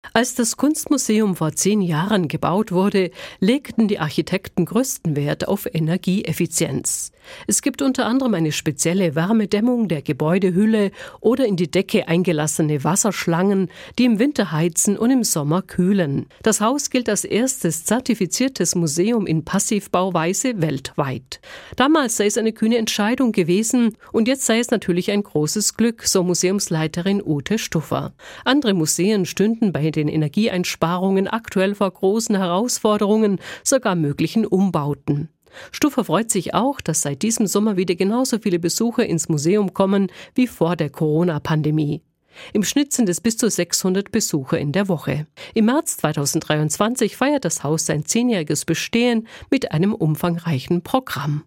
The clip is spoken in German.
Als das Kunstmuseum vor 10 Jahren gebaut wurde, legten die Architekten größten Wert auf Energieeffizienz. Es gibt unter anderem eine spezielle Wärmedämmung der Gebäudehülle oder in die Decke eingelassene Wasserschlangen, die im Winter heizen und im Sommer kühlen. Das Haus gilt als erstes zertifiziertes Museum in Passivbauweise weltweit. Damals sei es eine kühne Entscheidung gewesen und jetzt sei es natürlich ein großes Glück, so Museumsleiterin Ute Stuffer. Andere Museen stünden bei den Energieeinsparungen aktuell vor großen Herausforderungen, sogar möglichen Umbauten. Stuffer freut sich auch, dass seit diesem Sommer wieder genauso viele Besucher ins Museum kommen wie vor der Corona-Pandemie. Im Schnitt sind es bis zu 600 Besucher in der Woche. Im März 2023 feiert das Haus sein 10-jähriges Bestehen mit einem umfangreichen Programm.